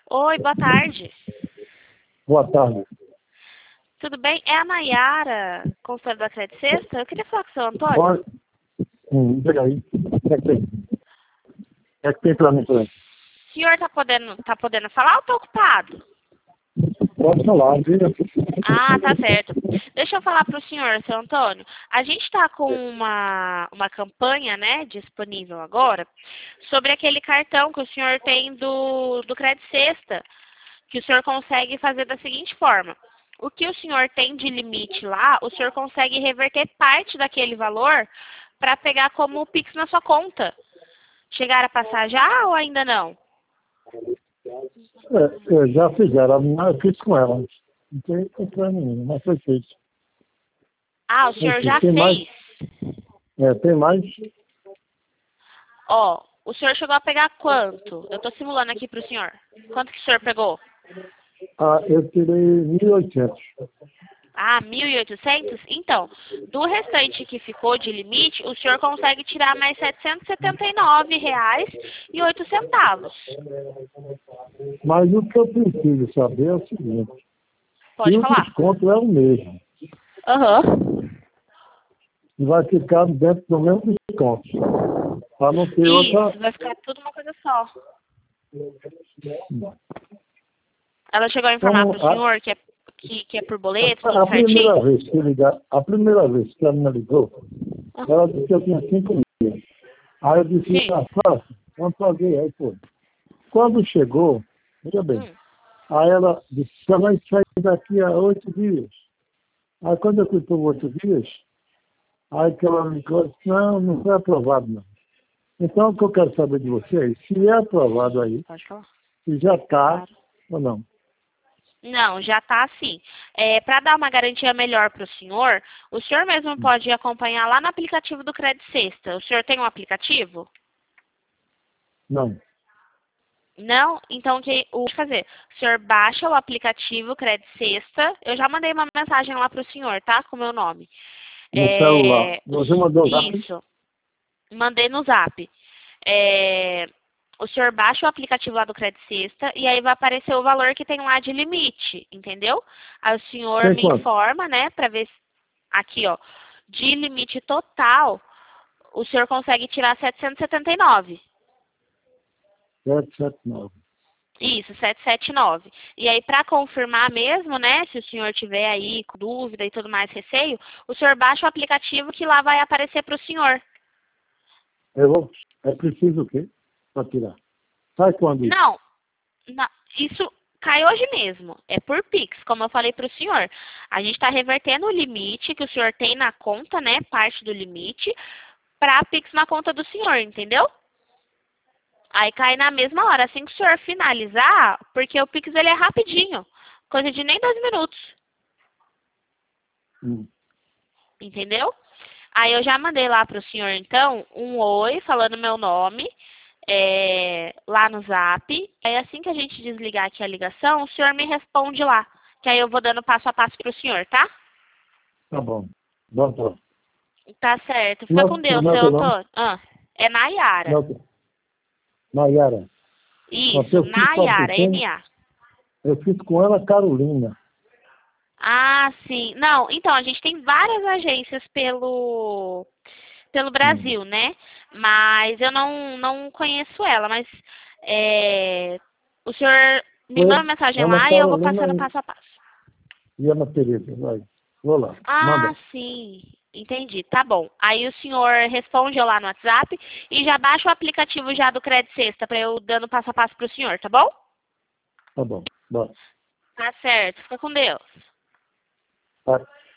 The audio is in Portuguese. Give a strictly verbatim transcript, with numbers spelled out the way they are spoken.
Oi, boa tarde. Boa tarde. Tudo bem? É a Nayara, consultora da Credit Sexta. Eu queria falar com o seu Antônio. Pode... Hum, pega aí. O que é que tem? O que é que tem pra mim por aí? O senhor tá podendo, tá podendo falar ou tá ocupado? Pode falar, viu? Ah, tá certo. Deixa eu falar para o senhor, seu Antônio. A gente está com uma, uma campanha, né, disponível agora, sobre aquele cartão que o senhor tem do, do Credit Sexta, que o senhor consegue fazer da seguinte forma. O que o senhor tem de limite lá, o senhor consegue reverter parte daquele valor para pegar como Pix na sua conta. Chegaram a passar já ou ainda não? É, é, já fizeram, mas eu fiz com ela. Não tem problema nenhum, mas foi feito. Ah, o senhor Enfim, já tem mais, fez? é, tem mais. Ó, o senhor chegou a pegar quanto? Eu estou simulando aqui para o senhor. Quanto que o senhor pegou? Ah, eu tirei mil e oitocentos. Ah, mil e oitocentos? Então, do restante que ficou de limite, o senhor consegue tirar mais setecentos e setenta e nove reais e oito centavos. Mas o que eu preciso saber é o seguinte. Pode Se o falar. desconto é o mesmo, Aham. e vai ficar dentro do mesmo desconto. Para não ter outra... Isso, vai ficar tudo uma coisa só. Ela chegou a informar Como para o a, senhor que é, que, que é por boleto, a tudo primeira certinho? vez que ligar, a primeira vez que ela me ligou, ela disse que eu tinha cinco mil. Aí eu disse, Sim. ah, fácil, não paguei, aí foi. Quando chegou, veja bem, Hum. aí ela disse, você vai sair daqui a oito dias. Aí quando eu fui por oito dias, aí que ela me ligou, disse, não, não foi aprovado não. Então o que eu quero saber de vocês, se é aprovado aí, Pode falar. se já está Claro. ou não. Não, já está assim. É, para dar uma garantia melhor para o senhor, o senhor mesmo pode acompanhar lá no aplicativo do Credit Sexta. O senhor tem um aplicativo? Não. Não? Então, o que o que fazer? O senhor baixa o aplicativo Credit Sexta. Eu já mandei uma mensagem lá para o senhor, tá? Com o meu nome. No celular. É, Você os- mandou o zap? isso. Mandei no Zap. É, o senhor baixa o aplicativo lá do Credit Sexta e aí vai aparecer o valor que tem lá de limite, entendeu? Aí o senhor Tem me quanto? informa, né, para ver se, aqui, ó, de limite total, o senhor consegue tirar setecentos e setenta e nove. sete sete nove. Isso, setecentos e setenta e nove. E aí, para confirmar mesmo, né, se o senhor tiver aí com dúvida e tudo mais, receio, o senhor baixa o aplicativo que lá vai aparecer para o senhor. Eu vou, é preciso o quê? Para tirar. Sai quando isso? Não, na- isso cai hoje mesmo. É por Pix, como eu falei para o senhor. A gente está revertendo o limite que o senhor tem na conta, né? Parte do limite, para Pix na conta do senhor, entendeu? Aí cai na mesma hora, assim que o senhor finalizar, porque o Pix ele é rapidinho. Coisa de nem dois minutos, Hum. entendeu? Aí eu já mandei lá para o senhor, então, um oi, falando meu nome, é, lá no Zap. Aí assim que a gente desligar aqui a ligação, o senhor me responde lá. Que aí eu vou dando passo a passo para o senhor, tá? Tá bom. Doutor. Tá certo. Fica com Não, Deus, não é seu teu nome? Antônio. Ah, é Nayara. Não, Nayara. Porque Isso, eu fiz, sabe com Nayara, quem? N A. Eu fiz com ela, Carolina. Ah, sim. Não, então, a gente tem várias agências pelo, pelo Hum. Brasil, né? Mas eu não, não conheço ela, mas é, o senhor me Foi manda mensagem Ana lá e eu vou Carolina passando e, passo a passo. e Ana Tereza. Vai. Vou lá. Ah, Manda. sim. Entendi. Tá bom. Aí o senhor responde eu lá no WhatsApp e já baixa o aplicativo já do Credit Sexta para eu dando passo a passo pro senhor, tá bom? Tá bom. Bora. Tá certo. Fica com Deus. Tá.